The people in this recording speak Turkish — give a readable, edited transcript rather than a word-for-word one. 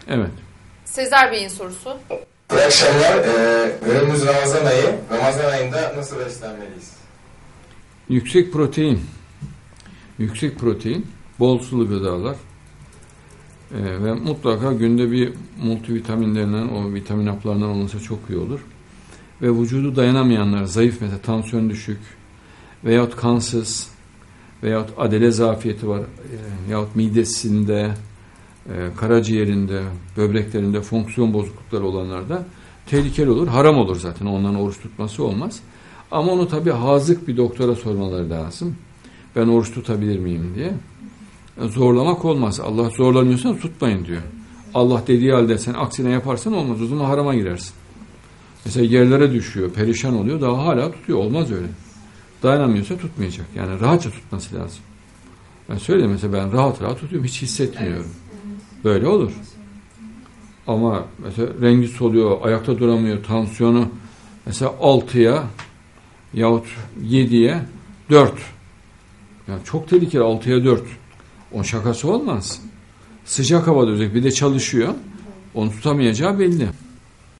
Evet. Sezer Bey'in sorusu. İyi akşamlar. Önümüz Ramazan ayı. Ramazan ayında nasıl beslenmeliyiz? Yüksek protein, bol sulu gıdalar ve mutlaka günde bir multivitaminlerinden, o vitamin haplarından olursa çok iyi olur. Ve vücudu dayanamayanlar, zayıf mesela tansiyon düşük veyahut kansız veyahut adele zafiyeti var yahut midesinde, karaciğerinde, böbreklerinde fonksiyon bozuklukları olanlarda tehlikeli olur. Haram olur zaten. Onların oruç tutması olmaz. Ama onu tabii hazık bir doktora sormaları lazım. Ben oruç tutabilir miyim diye. Zorlamak olmaz. Allah zorlanıyorsan tutmayın diyor. Allah dediği halde sen aksine yaparsan olmaz. O zaman harama girersin. Mesela yerlere düşüyor, perişan oluyor. Daha hala tutuyor. Olmaz öyle. Dayanamıyorsa tutmayacak. Yani rahatça tutması lazım. Ben söyleyeyim mesela ben rahat tutuyorum. Hiç hissetmiyorum. Böyle olur. Ama mesela rengi soluyor, ayakta duramıyor, tansiyonu mesela 6'ya yahut 7'ye 4. Yani çok tehlikeli 6'ya 4. Onun şakası olmaz. Sıcak havada özellikle bir de çalışıyor. Onu tutamayacağı belli.